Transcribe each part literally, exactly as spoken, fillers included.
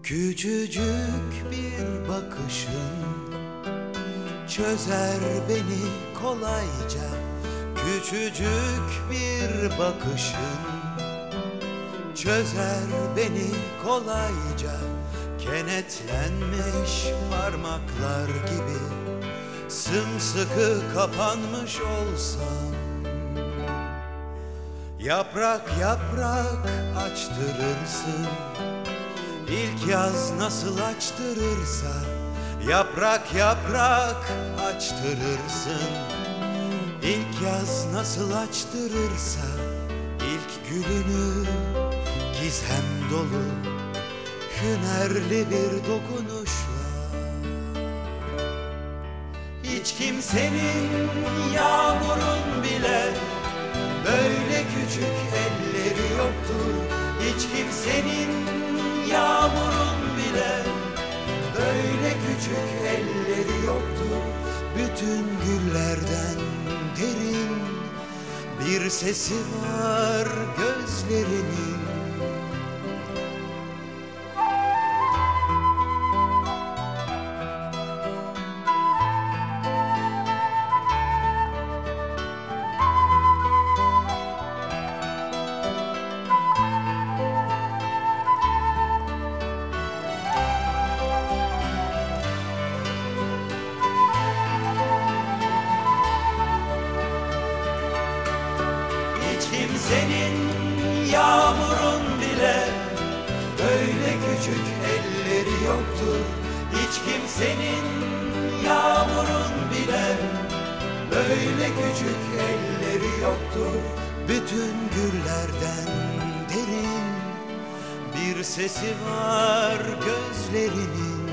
Küçücük bir bakışın çözer beni kolayca. Küçücük bir bakışın çözer beni kolayca. Kenetlenmiş parmaklar gibi sımsıkı kapanmış olsam, yaprak yaprak açtırırsın. İlk yaz nasıl açtırırsa, yaprak yaprak açtırırsın. İlk yaz nasıl açtırırsa, ilk gülünü gizem dolu hünerli bir dokunuşla. Hiç kimsenin, yağmurun bile böyle küçük elleri yoktur. Hiç kimsenin, yağmurun bile böyle küçük elleri yoktur. Bütün güllerden derin bir sesi var gözlerinin. Kimsenin, yağmurun bile böyle küçük elleri yoktur. Hiç kimsenin, yağmurun bile böyle küçük elleri yoktur. Bütün güllerden derin bir sesi var gözlerinin.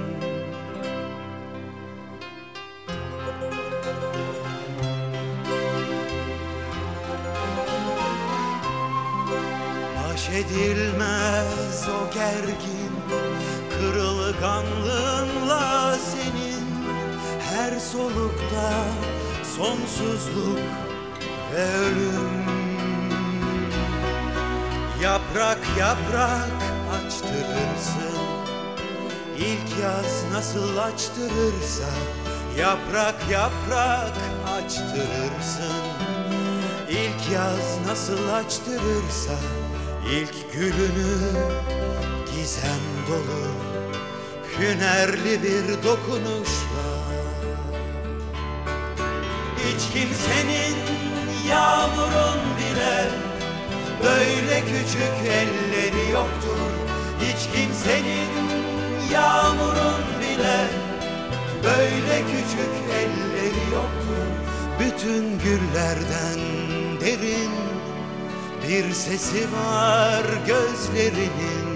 Baş edilmez o gergin kırılganlığınla senin. Her solukta sonsuzluk ve ölüm. Yaprak yaprak açtırırsın. İlk yaz nasıl açtırırsa, yaprak yaprak açtırırsın. İlk yaz nasıl açtırırsa, İlk gülünü gizem dolu hünerli bir dokunuşla. Hiç kimsenin, yağmurun bile böyle küçük elleri yoktur. Hiç kimsenin, yağmurun bile böyle küçük elleri yoktur. Bütün güllerden derin bir sesi var gözlerinin.